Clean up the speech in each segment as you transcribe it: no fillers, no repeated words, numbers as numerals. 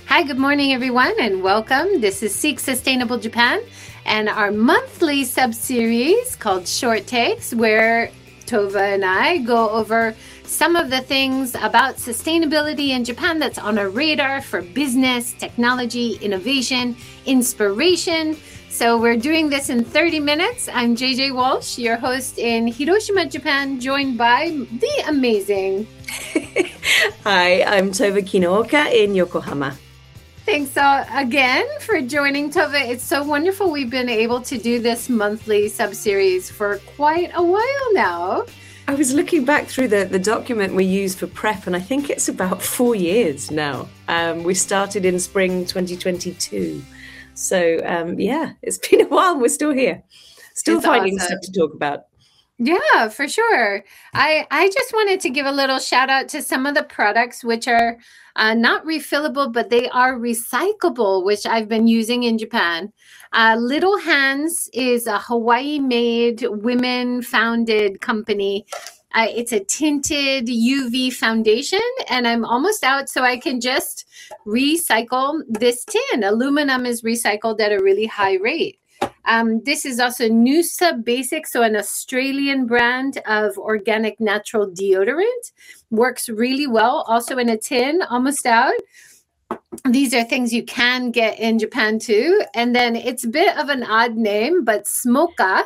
Hi, good morning, everyone, and welcome. This is Seek Sustainable Japan and our monthly sub-series called Short Takes, where Tova and I go over some of the things about sustainability in Japan that's on our radar for business, technology, innovation, inspiration. So we're doing this in 30 minutes. I'm JJ Walsh, your host in Hiroshima, Japan, joined by the amazing... Hi, I'm Tova Kinooka in Yokohama. Thanks again for joining, Tova. It's so wonderful. We've been able to do this monthly sub-series for quite a while now. I was looking back through the document we use for prep, and I think it's about 4 years now. We started in spring 2022. So, it's been a while. We're still here. Still finding stuff to talk about. Yeah, for sure. I just wanted to give a little shout out to some of the products which are not refillable, but they are recyclable, which I've been using in Japan. Little Hands is a Hawaii-made, women-founded company. It's a tinted UV foundation, and I'm almost out, so I can just recycle this tin. Aluminum is recycled at a really high rate. This is also Noosa Basic, so an Australian brand of organic natural deodorant. Works really well, also in a tin, almost out. These are things you can get in Japan too. And then it's a bit of an odd name, but Smoka,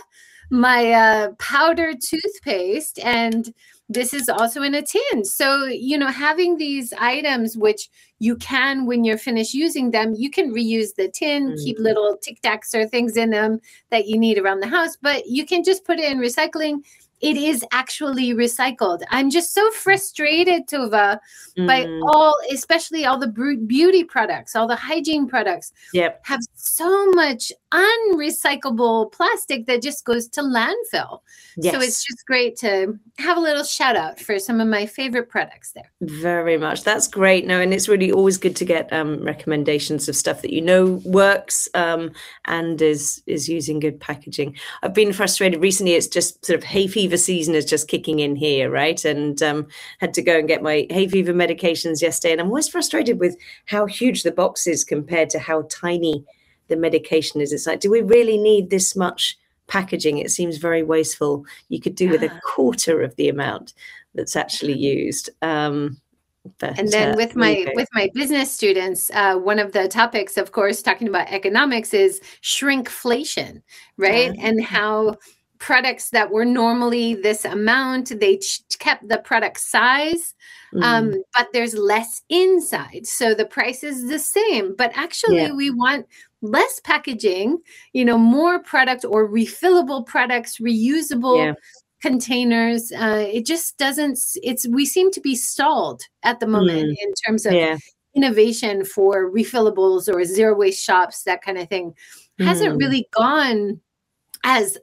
my powder toothpaste, and this is also in a tin. So, having these items, which you can, when you're finished using them, you can reuse the tin, keep little Tic Tacs or things in them that you need around the house, but you can just put it in recycling. It is actually recycled. I'm just so frustrated, Tova, by especially all the beauty products, all the hygiene products have so much unrecyclable plastic that just goes to landfill. Yes. So it's just great to have a little shout out for some of my favorite products there. Very much. That's great. No, and it's really always good to get recommendations of stuff that works and is using good packaging. I've been frustrated recently. It's just sort of hay fever season is just kicking in here, right? And had to go and get my hay fever medications yesterday. And I'm always frustrated with how huge the box is compared to how tiny the medication is. It's like, do we really need this much packaging? It seems very wasteful. You could do with a quarter of the amount that's actually used. And then with my business students, one of the topics, of course, talking about economics is shrinkflation, right? And how products that were normally this amount, they kept the product size, but there's less inside. So the price is the same, but actually we want less packaging, more product or refillable products, reusable containers. It just doesn't, we seem to be stalled at the moment in terms of innovation for refillables or zero waste shops, that kind of thing. Hasn't really gone as,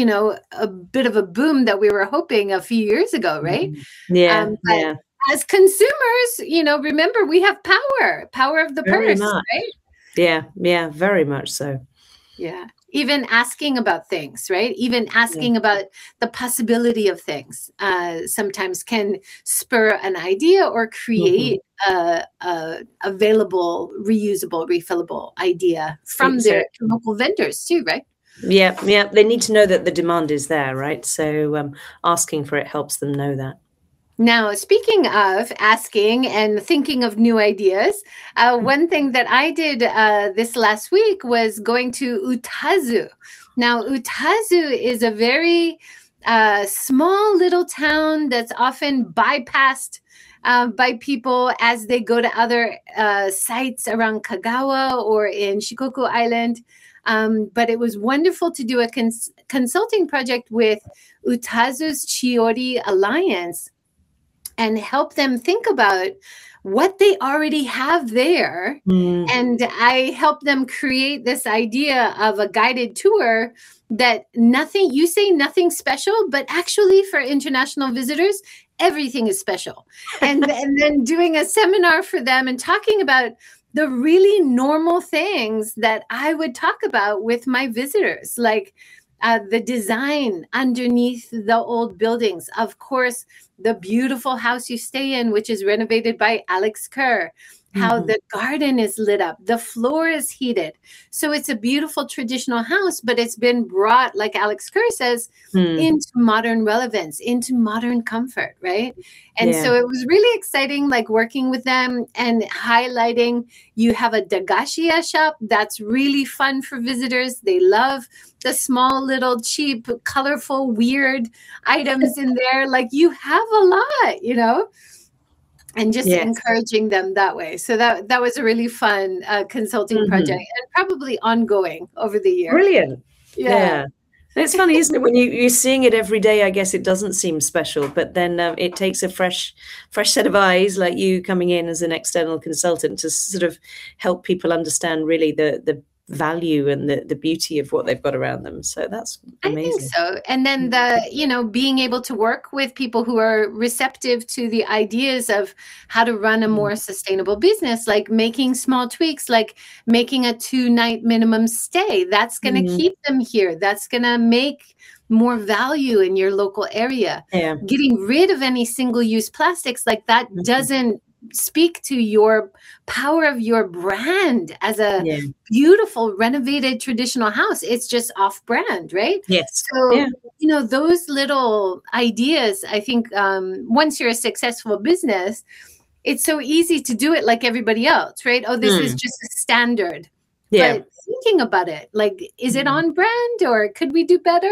a bit of a boom that we were hoping a few years ago, right? But as consumers, remember, we have power of the purse, right? Yeah, very much so. Yeah. Even asking about things, right? Even asking about the possibility of things sometimes can spur an idea or create a available, reusable, refillable idea from their local vendors too, right? Yeah. They need to know that the demand is there, right? So asking for it helps them know that. Now, speaking of asking and thinking of new ideas, one thing that I did this last week was going to Utazu. Now, Utazu is a very small little town that's often bypassed by people as they go to other sites around Kagawa or in Shikoku Island. But it was wonderful to do a consulting project with Utazu's Chiori Alliance and help them think about what they already have there. And I helped them create this idea of a guided tour that you say nothing special, but actually for international visitors, everything is special. And then doing a seminar for them and talking about the really normal things that I would talk about with my visitors, like the design underneath the old buildings. Of course, the beautiful house you stay in, which is renovated by Alex Kerr. how the garden is lit up, the floor is heated. So it's a beautiful traditional house, but it's been brought, like Alex Kerr says, into modern relevance, into modern comfort, right? And so it was really exciting, like working with them and highlighting. You have a Dagashiya shop that's really fun for visitors. They love the small, little, cheap, colorful, weird items in there. Like you have a lot, you know? And just encouraging them that way. So that was a really fun consulting project, and probably ongoing over the year. Brilliant. Yeah. It's funny, isn't it? When you're seeing it every day, I guess it doesn't seem special, but then it takes a fresh set of eyes like you coming in as an external consultant to sort of help people understand really the value and the beauty of what they've got around them. So that's amazing. I think so. And then being able to work with people who are receptive to the ideas of how to run a more sustainable business, like making small tweaks, like making a 2-night minimum stay. That's going to keep them here. That's going to make more value in your local area. Yeah. Getting rid of any single-use plastics, like that doesn't speak to your power of your brand as a beautiful renovated traditional house. It's just off brand, right? Yes. So, those little ideas, I think once you're a successful business, it's so easy to do it like everybody else, right? Oh, this is just a standard. Yeah. But thinking about it, like, is it on brand or could we do better?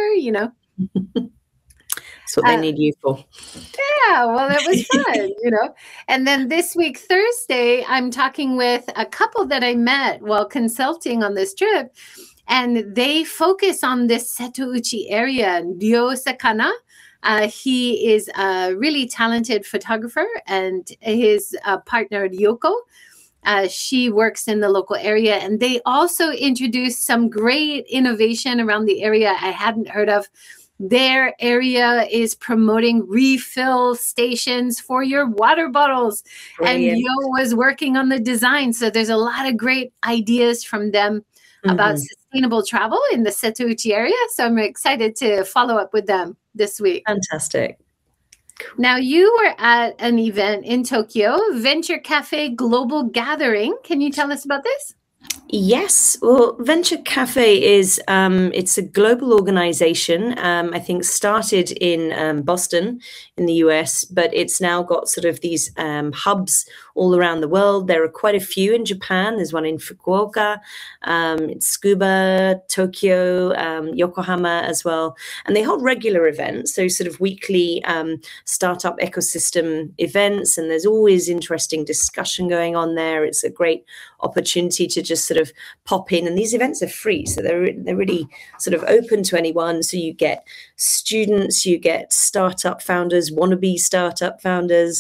That's what they need you for. Yeah, well, it was fun, And then this week, Thursday, I'm talking with a couple that I met while consulting on this trip, and they focus on this Setouchi area, Ryo Sakana. He is a really talented photographer, and his partner, Ryoko, she works in the local area, and they also introduced some great innovation around the area I hadn't heard of. Their area is promoting refill stations for your water bottles. Brilliant. And Yo was working on the design. So there's a lot of great ideas from them about sustainable travel in the Setouchi area. So I'm excited to follow up with them this week. Fantastic. Cool. Now, you were at an event in Tokyo, Venture Cafe Global Gathering. Can you tell us about this? Yes. Well, Venture Cafe is, it's a global organization, I think started in Boston in the US, but it's now got sort of these hubs all around the world. There are quite a few in Japan. There's one in Fukuoka, it's Tsukuba, Tokyo, Yokohama as well. And they hold regular events, so sort of weekly startup ecosystem events. And there's always interesting discussion going on there. It's a great opportunity to just sort of pop in, and these events are free, so they're really sort of open to anyone. So you get students, you get startup founders, wannabe startup founders,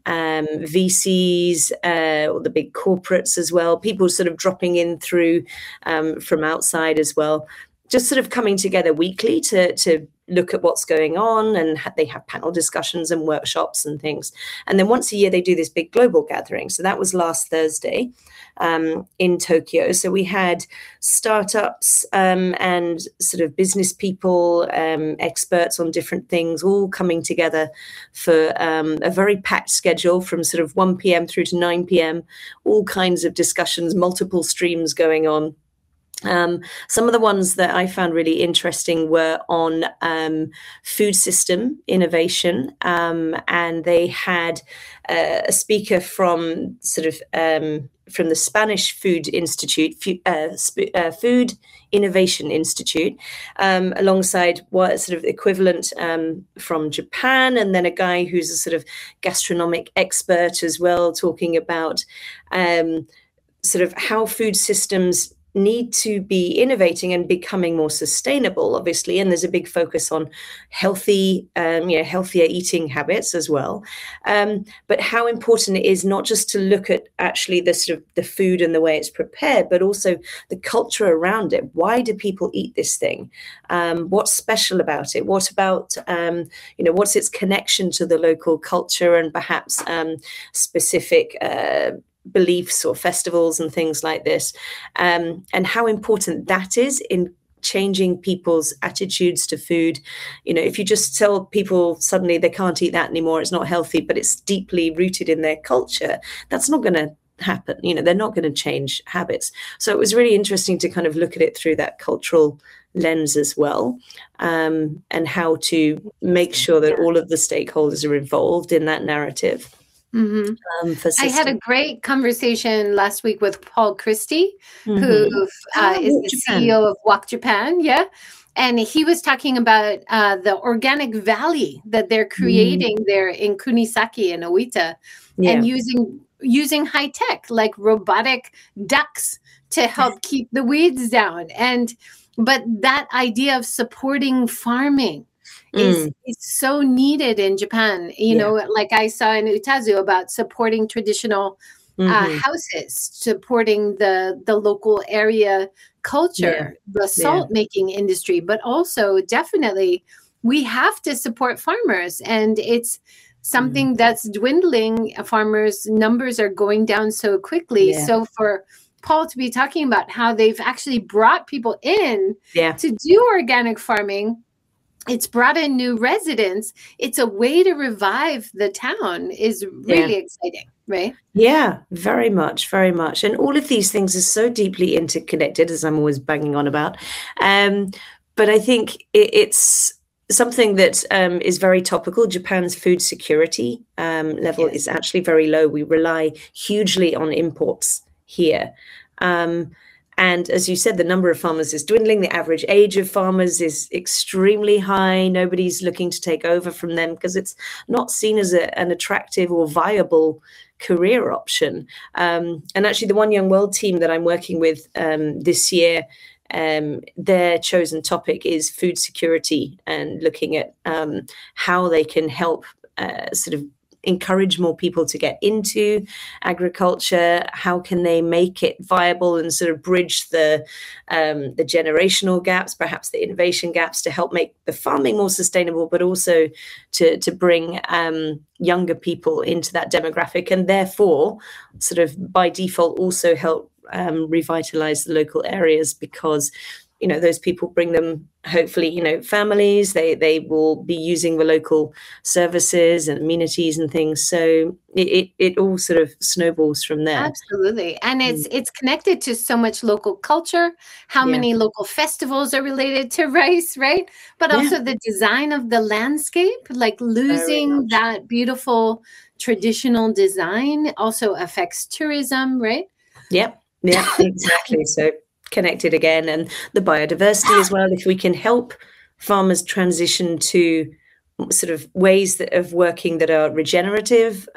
VCs, or the big corporates as well, people sort of dropping in through from outside as well, just sort of coming together weekly to look at what's going on, and they have panel discussions and workshops and things. And then once a year, they do this big global gathering. So that was last Thursday in Tokyo. So we had startups and sort of business people, experts on different things, all coming together for a very packed schedule from sort of 1 p.m. through to 9 p.m., all kinds of discussions, multiple streams going on. Some of the ones that I found really interesting were on food system innovation, and they had a speaker from sort of from the Spanish Food Institute, Food Innovation Institute, alongside what sort of equivalent from Japan, and then a guy who's a sort of gastronomic expert as well, talking about sort of how food systems need to be innovating and becoming more sustainable, obviously. And there's a big focus on healthy, healthier eating habits as well. But how important it is not just to look at actually the sort of the food and the way it's prepared, but also the culture around it. Why do people eat this thing? What's special about it? What about, what's its connection to the local culture and perhaps specific beliefs or festivals and things like this, and how important that is in changing people's attitudes to food. If you just tell people suddenly they can't eat that anymore, it's not healthy, but it's deeply rooted in their culture, that's not going to happen. They're not going to change habits. So it was really interesting to kind of look at it through that cultural lens as well, and how to make sure that all of the stakeholders are involved in that narrative. I had a great conversation last week with Paul Christie, who is the CEO of Walk Japan. Yeah. And he was talking about the organic valley that they're creating there in Kunisaki and Oita, and using high tech like robotic ducks to help keep the weeds down. But that idea of supporting farming is so needed in Japan. You know, like I saw in Utazu about supporting traditional houses, supporting the local area culture, the salt making industry, but also definitely we have to support farmers, and it's something that's dwindling. Farmers' numbers are going down so quickly. So for Paul to be talking about how they've actually brought people in to do organic farming, it's brought in new residents. It's a way to revive the town, is really exciting, right? Yeah, very much, very much. And all of these things are so deeply interconnected, as I'm always banging on about. But I think it's something that is very topical. Japan's food security level is actually very low. We rely hugely on imports here. And as you said, the number of farmers is dwindling. The average age of farmers is extremely high. Nobody's looking to take over from them because it's not seen as an attractive or viable career option. And actually, the One Young World team that I'm working with this year, their chosen topic is food security, and looking at how they can help sort of encourage more people to get into agriculture. How can they make it viable and sort of bridge the generational gaps, perhaps the innovation gaps, to help make the farming more sustainable, but also to bring younger people into that demographic, and therefore sort of by default also help revitalize the local areas, because those people bring them, hopefully, families. They will be using the local services and amenities and things. So it all sort of snowballs from there. Absolutely. And it's connected to so much local culture, how many local festivals are related to rice, right? But also the design of the landscape, like losing that beautiful traditional design also affects tourism, right? Yep. Yeah, exactly. So connected again, and the biodiversity as well. If we can help farmers transition to sort of ways of working that are regenerative,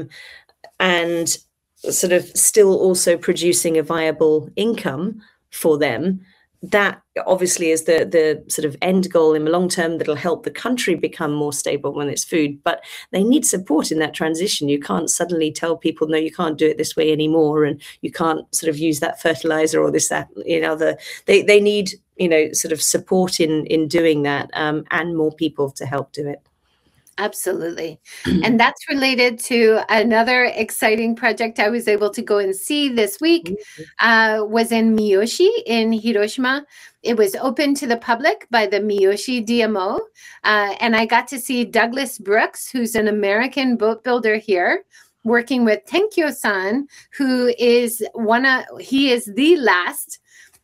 and sort of still also producing a viable income for them, that obviously is the sort of end goal in the long term, that'll help the country become more stable when it's food. But they need support in that transition. You can't suddenly tell people, no, you can't do it this way anymore, and you can't sort of use that fertilizer or this, that, they need, sort of support in doing that, and more people to help do it. Absolutely. And that's related to another exciting project I was able to go and see this week, was in Miyoshi in Hiroshima. It was open to the public by the Miyoshi DMO. And I got to see Douglas Brooks, who's an American boat builder here, working with Tenkyo-san, who is he is the last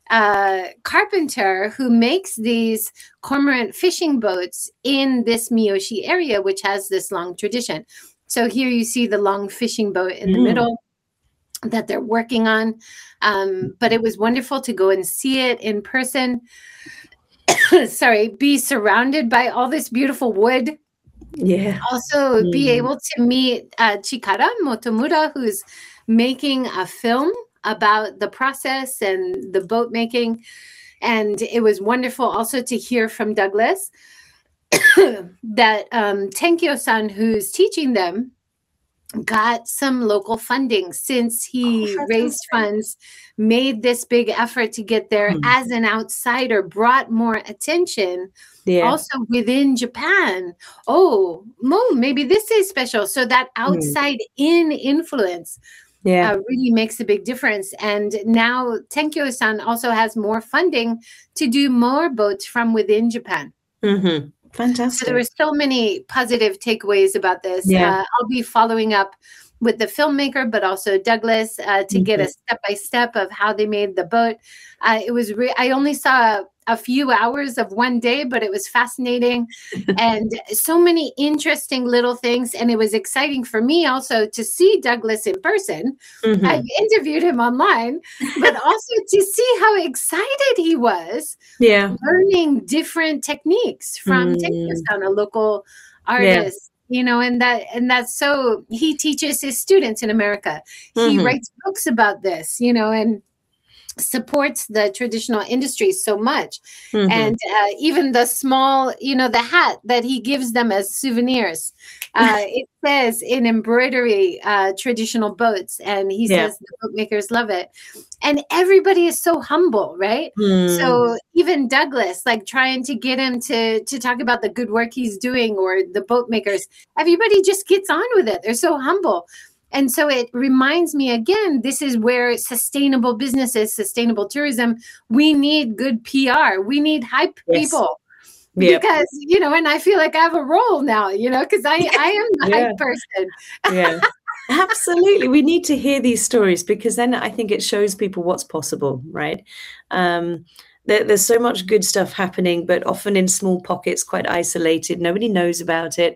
carpenter who makes these cormorant fishing boats in this Miyoshi area, which has this long tradition. So here you see the long fishing boat in the middle that they're working on. But it was wonderful to go and see it in person. Be surrounded by all this beautiful wood. Yeah. Also be able to meet Chikara Motomura, who's making a film about the process and the boat making. And it was wonderful also to hear from Douglas that Tenkyo-san, who's teaching them, got some local funding since he raised funds, made this big effort to get there as an outsider, brought more attention also within Japan. Maybe this is special. So that outside in influence really makes a big difference. And now Tenkyo-san also has more funding to do more boats from within Japan. Fantastic. So there were so many positive takeaways about this. Yeah. I'll be following up with the filmmaker, but also Douglas to get a step-by-step of how they made the boat. It was I only saw a few hours of one day, but it was fascinating and so many interesting little things. And it was exciting for me also to see Douglas in person. I've interviewed him online, but also to see how excited he was learning different techniques from Tinkerstone, a local artist. You know, and that's so he teaches his students in America. He writes books about this, you know, and supports the traditional industry so much. And even the small, you know, the hat that he gives them as souvenirs, it says in embroidery, traditional boats. And he says the boat makers love it. And everybody is so humble, right? So even Douglas, like trying to get him to talk about the good work he's doing or the boat makers, everybody just gets on with it. They're so humble. And so it reminds me again, this is where sustainable businesses, sustainable tourism, we need good PR. We need hype people. Because, you know, and I feel like I have a role now, you know, because I am the hype person. Absolutely. We need to hear these stories because then I think it shows people what's possible, right? There's so much good stuff happening, but often in small pockets, quite isolated. Nobody knows about it.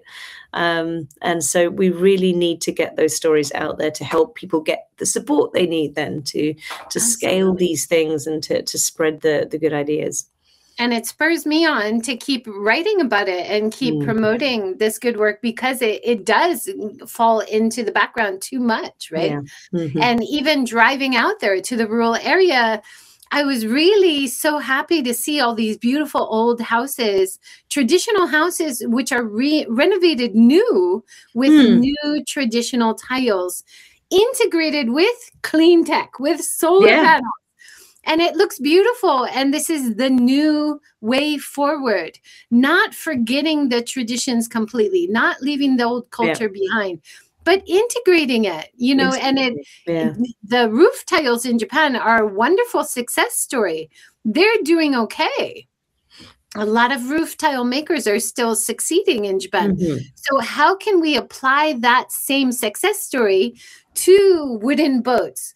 And so we really need to get those stories out there to help people get the support they need then to scale these things and to spread the good ideas. And it spurs me on to keep writing about it and keep promoting this good work because it does fall into the background too much, right? And even driving out there to the rural area, I was really so happy to see all these beautiful old houses, traditional houses, which are renovated new with new traditional tiles, integrated with clean tech, with solar panels. And it looks beautiful. And this is the new way forward, not forgetting the traditions completely, not leaving the old culture behind, but integrating it, you know, and the roof tiles in Japan are a wonderful success story. They're doing okay. A lot of roof tile makers are still succeeding in Japan. So how can we apply that same success story to wooden boats,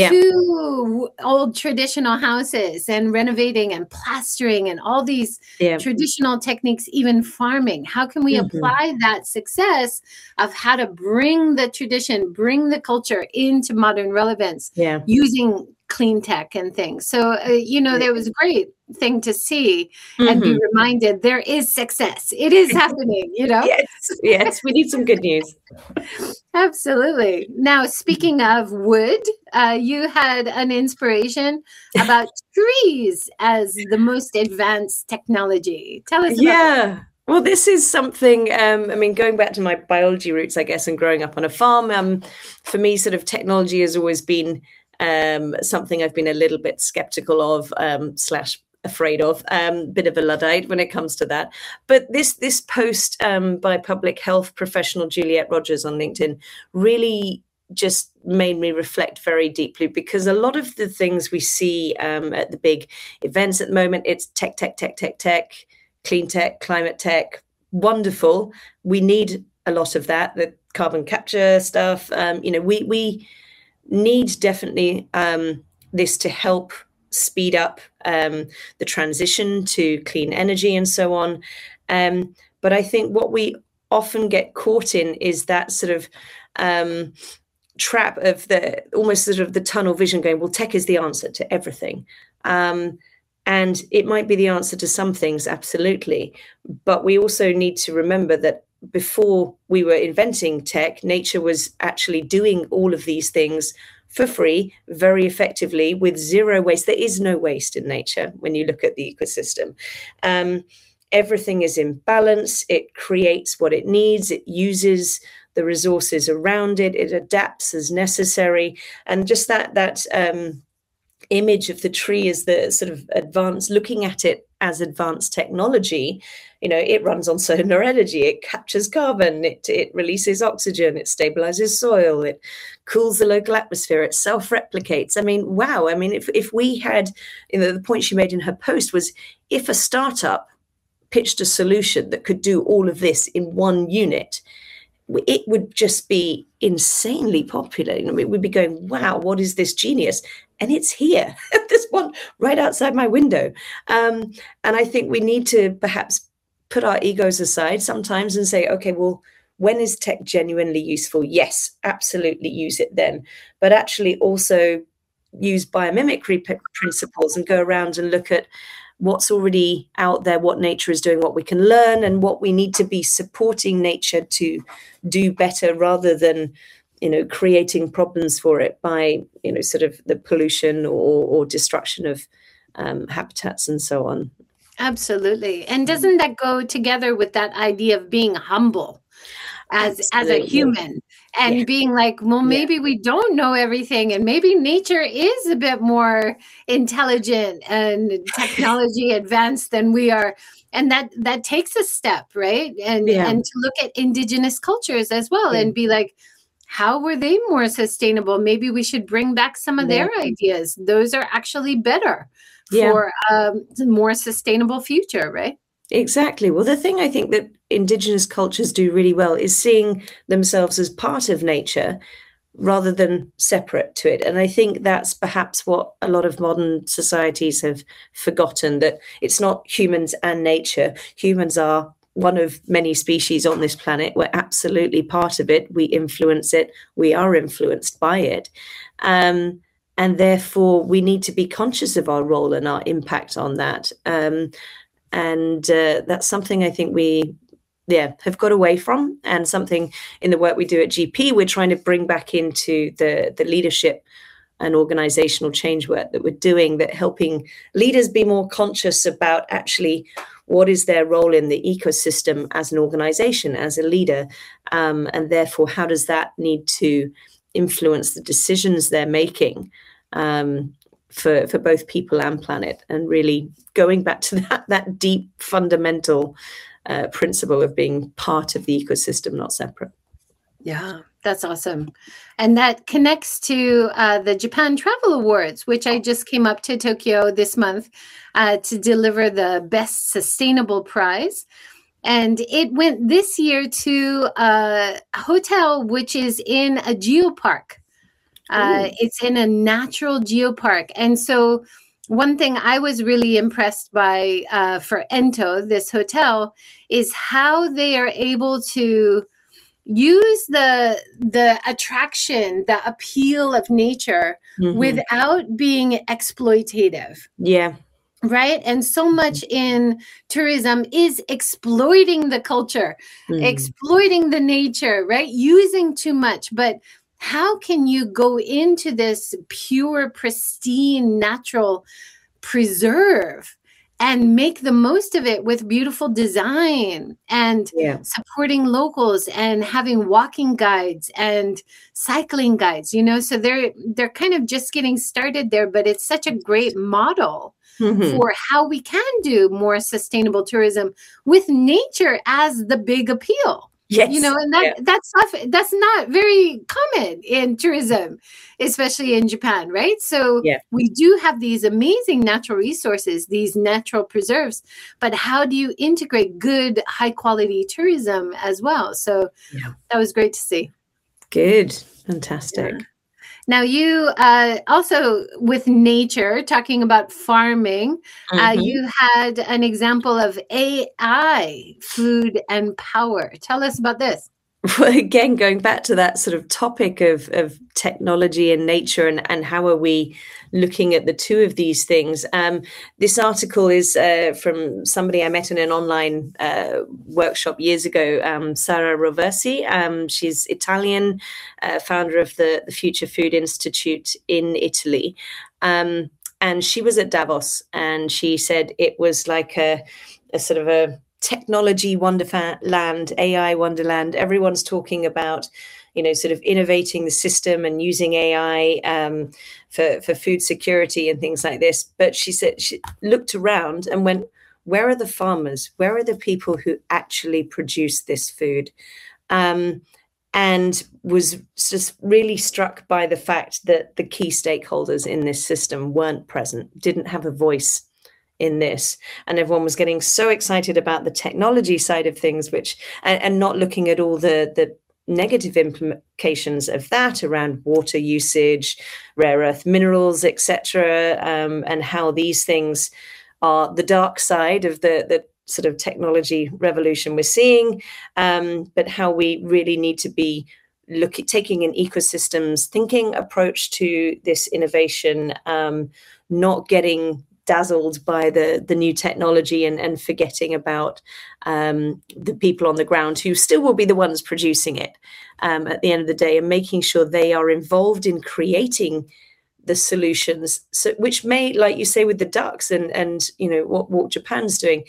to old traditional houses and renovating and plastering and all these traditional techniques, even farming? How can we apply that success of how to bring the tradition, bring the culture into modern relevance using clean tech and things? So, you know, there was a great thing to see and be reminded there is success. It is happening, you know? Yes, we need some good news. Absolutely. Now, speaking of wood, you had an inspiration about trees as the most advanced technology. Tell us about that. Well, this is something, I mean, going back to my biology roots, I guess, and growing up on a farm, for me, sort of technology has always been something I've been a little bit skeptical of, / afraid of, bit of a Luddite when it comes to that. But this post by public health professional Juliette Rogers on LinkedIn really just made me reflect very deeply, because a lot of the things we see at the big events at the moment, it's tech, clean tech, climate tech, wonderful. We need a lot of that, the carbon capture stuff. You know, we need definitely this to help speed up the transition to clean energy and so on. But I think what we often get caught in is that sort of trap of the almost sort of the tunnel vision going, well, tech is the answer to everything. And it might be the answer to some things, absolutely. But we also need to remember that before we were inventing tech, nature was actually doing all of these things for free, very effectively, with zero waste. There is no waste in nature when you look at the ecosystem. Everything is in balance. It creates what it needs. It uses the resources around it. It adapts as necessary. And just that image of the tree as the sort of advanced, looking at it as advanced technology, you know, it runs on solar energy, it captures carbon, it releases oxygen, it stabilizes soil, it cools the local atmosphere, it self-replicates. I mean, wow. I mean, if we had, you know, the point she made in her post was, if a startup pitched a solution that could do all of this in one unit, it would just be insanely popular. You know, we'd be going, wow, what is this genius? And it's here. There's one right outside my window. And I think we need to perhaps put our egos aside sometimes and say, okay, well, when is tech genuinely useful? Yes, absolutely use it then. But actually also use biomimicry principles and go around and look at what's already out there, what nature is doing, what we can learn, and what we need to be supporting nature to do better, rather than, you know, creating problems for it by, you know, sort of the pollution or destruction of habitats and so on. Absolutely. And doesn't that go together with that idea of being humble as a human, and being like, well, maybe we don't know everything, and maybe nature is a bit more intelligent and technology advanced than we are. And that takes a step, right? And to look at indigenous cultures as well and be like, how were they more sustainable? Maybe we should bring back some of their ideas. Those are actually better for a more sustainable future, right? Exactly. Well, the thing I think that indigenous cultures do really well is seeing themselves as part of nature rather than separate to it. And I think that's perhaps what a lot of modern societies have forgotten, that it's not humans and nature. Humans are one of many species on this planet. We're absolutely part of it. We influence it. We are influenced by it. And therefore, we need to be conscious of our role and our impact on that. And that's something I think we have got away from, and something in the work we do at GP, we're trying to bring back into the leadership and organizational change work that we're doing, that helping leaders be more conscious about actually what is their role in the ecosystem as an organization, as a leader, and therefore how does that need to influence the decisions they're making for both people and planet, and really going back to that deep fundamental principle of being part of the ecosystem, not separate. Yeah, that's awesome. And that connects to the Japan Travel Awards, which I just came up to Tokyo this month to deliver the Best Sustainable Prize. And it went this year to a hotel which is in a geopark. It's in a natural geopark. And so one thing I was really impressed by for Ento, this hotel, is how they are able to use the attraction, the appeal of nature without being exploitative. Yeah. Right. And so much in tourism is exploiting the culture, exploiting the nature, right? Using too much. But how can you go into this pure, pristine, natural preserve and make the most of it with beautiful design and supporting locals and having walking guides and cycling guides, you know? So they're kind of just getting started there, but it's such a great model for how we can do more sustainable tourism with nature as the big appeal. Yes. You know, and that's not very common in tourism, especially in Japan, right? So we do have these amazing natural resources, these natural preserves, but how do you integrate good, high quality tourism as well? So that was great to see. Good. Fantastic. Yeah. Now, you also, with nature, talking about farming, you had an example of AI, food and power. Tell us about this. Well, again, going back to that sort of topic of technology and nature, and how are we looking at the two of these things. This article is from somebody I met in an online workshop years ago, Sara Roversi. She's Italian, founder of the Future Food Institute in Italy. And she was at Davos, and she said it was like a sort of a technology wonderland, AI wonderland. Everyone's talking about, you know, sort of innovating the system and using AI for food security and things like this. But she said she looked around and went, where are the farmers? Where are the people who actually produce this food? And was just really struck by the fact that the key stakeholders in this system weren't present, didn't have a voice in this, and everyone was getting so excited about the technology side of things, which and not looking at all the negative implications of that around water usage, rare earth minerals, etc., and how these things are the dark side of the sort of technology revolution we're seeing, but how we really need to be taking an ecosystems thinking approach to this innovation, not getting dazzled by the new technology and forgetting about the people on the ground who still will be the ones producing it at the end of the day, and making sure they are involved in creating the solutions, so which may, like you say, with the ducks and you know what Japan's doing,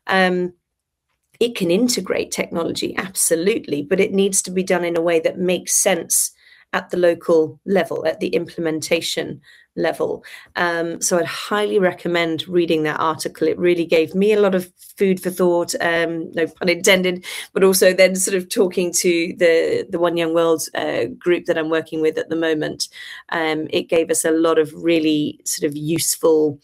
it can integrate technology, absolutely, but it needs to be done in a way that makes sense at the local level, at the implementation level. So I'd highly recommend reading that article. It really gave me a lot of food for thought, no pun intended, but also then sort of talking to the One Young World group that I'm working with at the moment. It gave us a lot of really sort of useful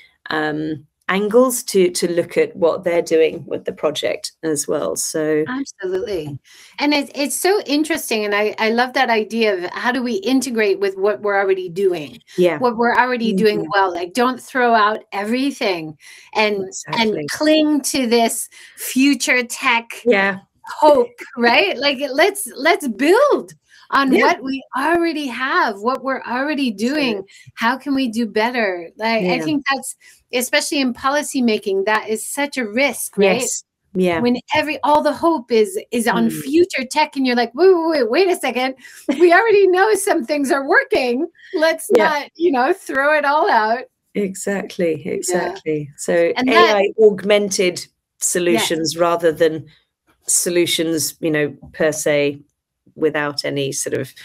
angles to look at what they're doing with the project as well. So absolutely. And it's so interesting. And I love that idea of how do we integrate with what we're already doing? Yeah. What we're already doing well. Like, don't throw out everything and cling to this future tech hope, right? Like, let's build on what we already have, what we're already doing. How can we do better? Like, I think that's, especially in policy making, that is such a risk, right? Yes. Yeah. When all the hope is on future tech, and you're like, wait a second, we already know some things are working. Let's not, throw it all out. Exactly. Yeah. So and AI augmented solutions rather than solutions, per se, without any sort of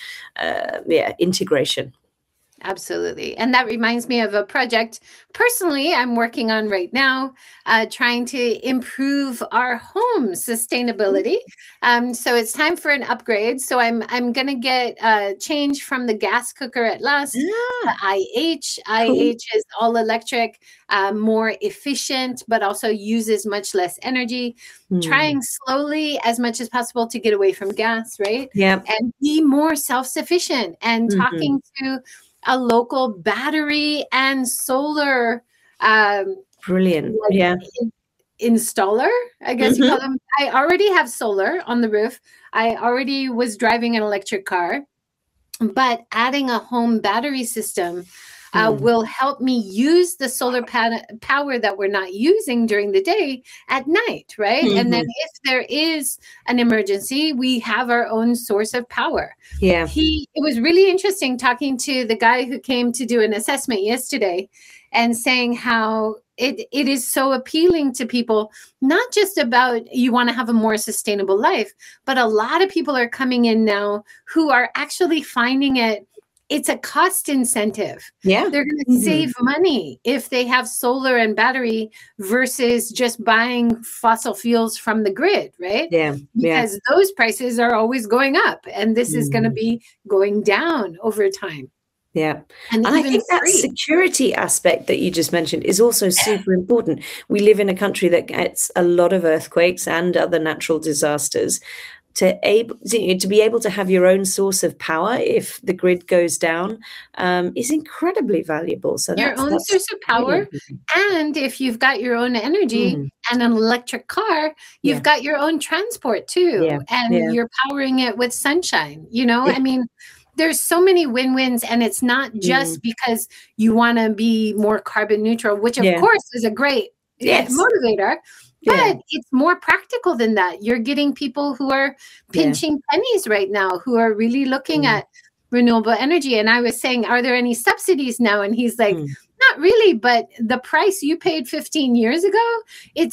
integration. Absolutely. And that reminds me of a project personally I'm working on right now, trying to improve our home sustainability. So it's time for an upgrade. So I'm going to get change from the gas cooker at last to IH. IH is all electric, more efficient, but also uses much less energy. Trying slowly as much as possible to get away from gas, right? Yeah. And be more self-sufficient, and talking to a local battery and solar brilliant installer, I guess you call them. I already have solar on the roof. I already was driving an electric car, but adding a home battery system will help me use the solar power that we're not using during the day at night, right? And then if there is an emergency, we have our own source of power. Yeah. It was really interesting talking to the guy who came to do an assessment yesterday, and saying how it is so appealing to people, not just about you want to have a more sustainable life, but a lot of people are coming in now who are actually finding it's a cost incentive. Yeah. They're going to save money if they have solar and battery versus just buying fossil fuels from the grid, right? Yeah. Because those prices are always going up, and this is going to be going down over time. Yeah. And I think that security aspect that you just mentioned is also super important. We live in a country that gets a lot of earthquakes and other natural disasters. To be able to have your own source of power if the grid goes down is incredibly valuable. So your own source of power, and if you've got your own energy and an electric car, you've got your own transport too, and you're powering it with sunshine. I mean, there's so many win-wins, and it's not just because you want to be more carbon neutral, which of course is a great motivator. But it's more practical than that. You're getting people who are pinching pennies right now, who are really looking at renewable energy. And I was saying, are there any subsidies now? And he's like, not really, but the price you paid 15 years ago, it's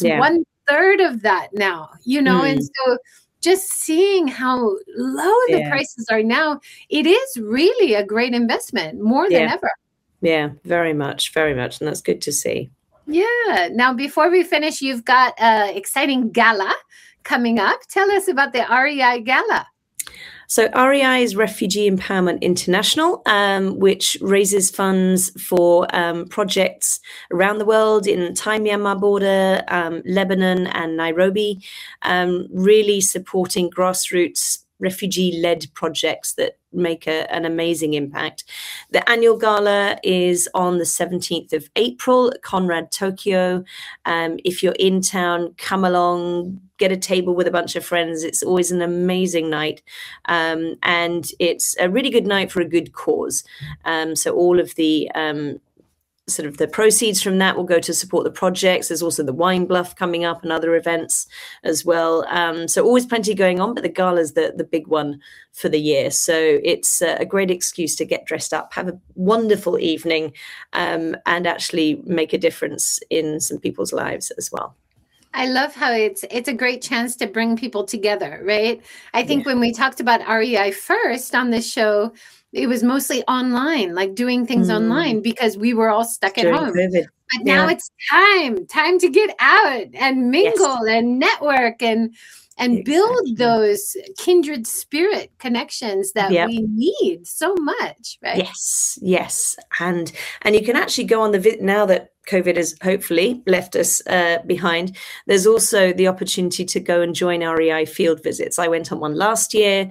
1/3 of that now, And so just seeing how low the prices are now, it is really a great investment, more than ever. Yeah, very much, very much. And that's good to see. Yeah. Now, before we finish, you've got an exciting gala coming up. Tell us about the REI Gala. So REI is Refugee Empowerment International, which raises funds for projects around the world in Thai Myanmar border, Lebanon and Nairobi, really supporting grassroots refugee-led projects that make an amazing impact. The annual gala is on the 17th of April at Conrad Tokyo. If you're in town, come along, get a table with a bunch of friends. It's always an amazing night. And it's a really good night for a good cause. So all of the sort of the proceeds from that will go to support the projects. There's also the Wine Bluff coming up and other events as well. So always plenty going on, but the gala is the big one for the year. So it's a great excuse to get dressed up, have a wonderful evening, and actually make a difference in some people's lives as well. I love how it's a great chance to bring people together, right? I think when we talked about REI first on this show, it was mostly online, like doing things online because we were all stuck at home. COVID. But now it's time to get out and mingle and network and build those kindred spirit connections that we need so much, right? Yes. And you can actually go on now that COVID has hopefully left us behind, there's also the opportunity to go and join REI field visits. I went on one last year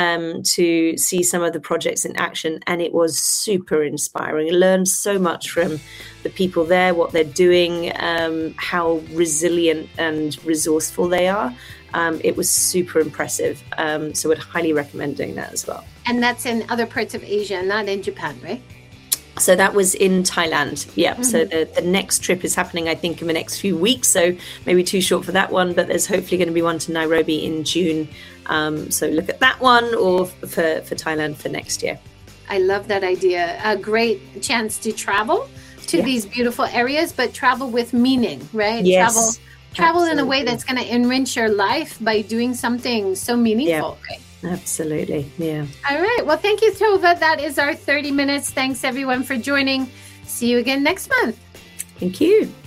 to see some of the projects in action, and it was super inspiring. I learned so much from the people there, what they're doing, how resilient and resourceful they are. It was super impressive. So I'd highly recommend doing that as well. And that's in other parts of Asia, not in Japan, right? So that was in Thailand. Yeah. Mm-hmm. So the next trip is happening, I think, in the next few weeks. So maybe too short for that one, but there's hopefully going to be one to Nairobi in June. So look at that one, or for Thailand for next year. I love that idea. A great chance to travel to these beautiful areas, but travel with meaning, right? Yes. Travel in a way that's going to enrich your life by doing something so meaningful, right? Absolutely. Yeah. All right. Well, thank you, Tova. That is our 30 minutes. Thanks, everyone, for joining. See you again next month. Thank you.